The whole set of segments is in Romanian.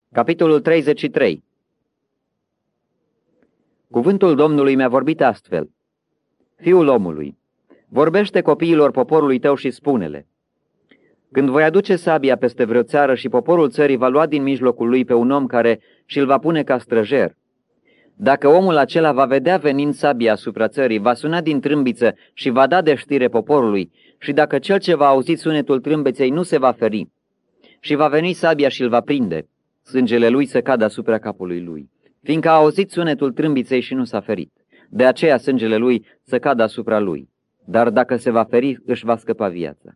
Capitolul 33. Cuvântul Domnului mi-a vorbit astfel: Fiul omului, vorbește copiilor poporului tău și spune-le: când voi aduce sabia peste vreo țară și poporul țării va lua din mijlocul lui pe un om care și-l va pune ca străjer, dacă omul acela va vedea venind sabia asupra țării, va suna din trâmbiță și va da de știre poporului, și dacă cel ce va auzi sunetul trâmbeței nu se va feri, și va veni sabia și îl va prinde, sângele lui să cadă asupra capului lui, fiindcă a auzit sunetul trâmbiței și nu s-a ferit. De aceea sângele lui să cadă asupra lui, dar dacă se va feri, își va scăpa viața.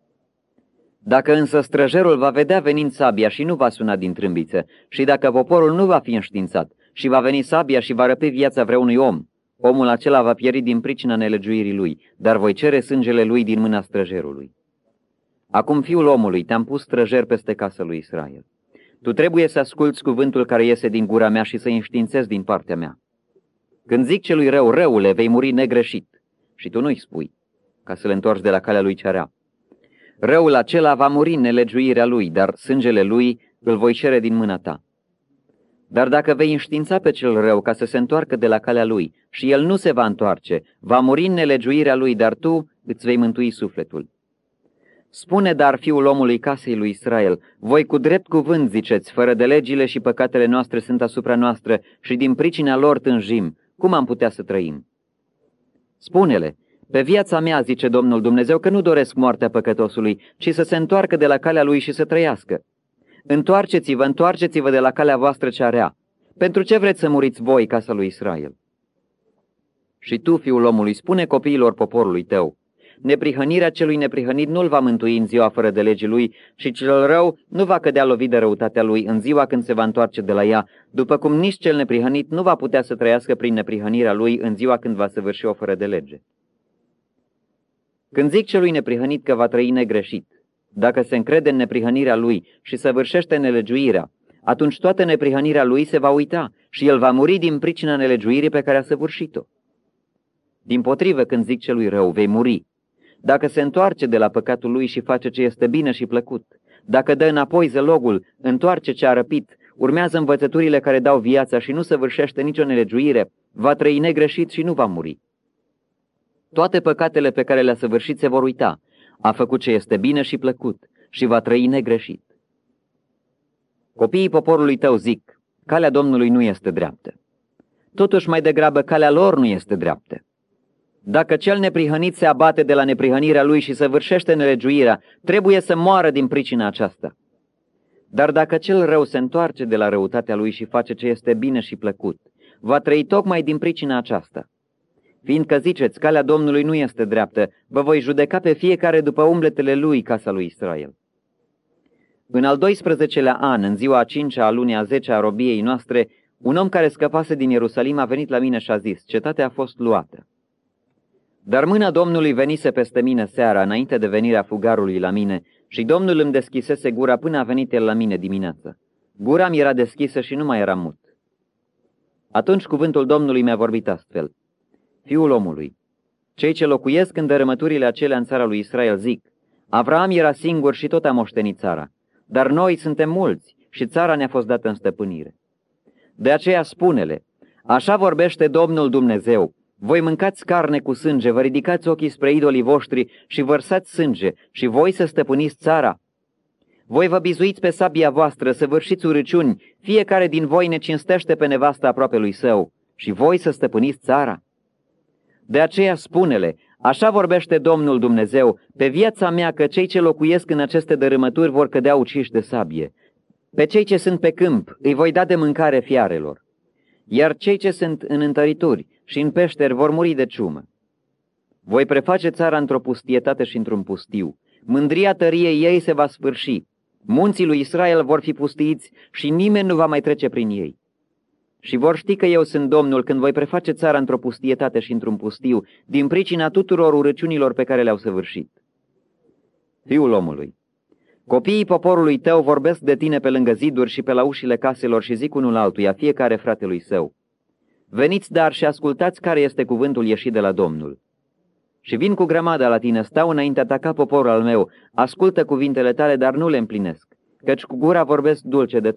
Dacă însă străjerul va vedea venind sabia și nu va suna din trâmbiță, și dacă poporul nu va fi înștiințat și va veni sabia și va răpi viața vreunui om, omul acela va pieri din pricina nelegiuirii lui, dar voi cere sângele lui din mâna străjerului. Acum, fiul omului, te-am pus străjer peste casa lui Israel. Tu trebuie să asculți cuvântul care iese din gura mea și să-i înștiințezi din partea mea. Când zic celui rău, răule, vei muri negreșit, și tu nu-i spui, ca să-l întorci de la calea lui cea rea. Răul acela va muri în nelegiuirea lui, dar sângele lui îl voi cere din mâna ta. Dar dacă vei înștiința pe cel rău ca să se întoarcă de la calea lui și el nu se va întoarce, va muri în nelegiuirea lui, dar tu îți vei mântui sufletul. Spune dar fiul omului casei lui Israel: voi cu drept cuvânt ziceți, fără de legile și păcatele noastre sunt asupra noastră și din pricina lor tânjim, cum am putea să trăim? Spune-le: pe viața mea, zice Domnul Dumnezeu, că nu doresc moartea păcătosului, ci să se întoarcă de la calea lui și să trăiască. Întoarceți-vă de la calea voastră cea rea. Pentru ce vreți să muriți voi, casa lui Israel? Și tu, fiul omului, spune copiilor poporului tău: neprihănirea celui neprihănit nu-l va mântui în ziua fără de legii lui, și cel rău nu va cădea lovit de răutatea lui în ziua când se va întoarce de la ea, după cum nici cel neprihănit nu va putea să trăiască prin neprihănirea lui în ziua când va săvârși o fără de lege. Când zic celui neprihănit că va trăi negreșit, dacă se încrede în neprihănirea lui și săvârșește nelegiuirea, atunci toată neprihănirea lui se va uita și el va muri din pricina nelegiuirii pe care a săvârșit-o. Dimpotrivă, când zic celui rău, vei muri, dacă se întoarce de la păcatul lui și face ce este bine și plăcut, dacă dă înapoi zălogul, întoarce ce a răpit, urmează învățăturile care dau viața și nu săvârșește nicio nelegiuire, va trăi negreșit și nu va muri. Toate păcatele pe care le-a săvârșit se vor uita, a făcut ce este bine și plăcut și va trăi negreșit. Copiii poporului tău zic: calea Domnului nu este dreaptă. Totuși mai degrabă calea lor nu este dreaptă. Dacă cel neprihănit se abate de la neprihănirea lui și săvârșește nelegiuirea, trebuie să moară din pricina aceasta. Dar dacă cel rău se întoarce de la răutatea lui și face ce este bine și plăcut, va trăi tocmai din pricina aceasta. Fiindcă ziceți: calea Domnului nu este dreaptă, vă voi judeca pe fiecare după umbletele lui, casa lui Israel. În al 12-lea an, în ziua a 5-a a lunii a 10-a a robiei noastre, un om care scăpase din Ierusalim a venit la mine și a zis: cetatea a fost luată. Dar mâna Domnului venise peste mine seara, înainte de venirea fugarului la mine, și Domnul îmi deschisese gura până a venit el la mine dimineața. Gura mi era deschisă și nu mai era mut. Atunci cuvântul Domnului mi-a vorbit astfel: fiul omului, cei ce locuiesc în dărâmăturile acelea în țara lui Israel zic: Avraam era singur și tot a moștenit țara, dar noi suntem mulți și țara ne-a fost dată în stăpânire. De aceea spune-le: așa vorbește Domnul Dumnezeu: voi mâncați carne cu sânge, vă ridicați ochii spre idolii voștri și vărsați sânge, și voi să stăpâniți țara? Voi vă bizuiți pe sabia voastră, să vârșiți urăciuni, fiecare din voi ne cinstește pe nevasta aproapelui său, și voi să stăpâniți țara? De aceea spune-le: așa vorbește Domnul Dumnezeu: pe viața mea că cei ce locuiesc în aceste dărâmături vor cădea uciși de sabie. Pe cei ce sunt pe câmp îi voi da de mâncare fiarelor, iar cei ce sunt în întărituri și în peșteri vor muri de ciumă. Voi preface țara într-o pustietate și într-un pustiu. Mândria tăriei ei se va sfârși. Munții lui Israel vor fi pustiiți și nimeni nu va mai trece prin ei. Și vor ști că eu sunt Domnul când voi preface țara într-o pustietate și într-un pustiu, din pricina tuturor urăciunilor pe care le-au săvârșit. Fiul omului, copiii poporului tău vorbesc de tine pe lângă ziduri și pe la ușile caselor și zic unul altuia, fiecare fratelui său: veniți dar și ascultați care este cuvântul ieșit de la Domnul. Și vin cu grămada la tine, stau înaintea ta ca popor al meu, ascultă cuvintele tale, dar nu le împlinesc, căci cu gura vorbesc dulce de tot,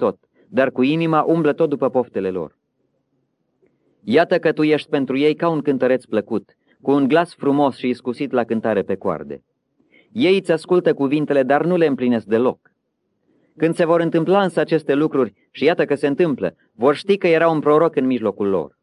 dar cu inima umblă tot după poftele lor. Iată că tu ești pentru ei ca un cântăreț plăcut, cu un glas frumos și iscusit la cântare pe coarde. Ei îți ascultă cuvintele, dar nu le împlinesc deloc. Când se vor întâmpla însă aceste lucruri, și iată că se întâmplă, vor ști că era un proroc în mijlocul lor.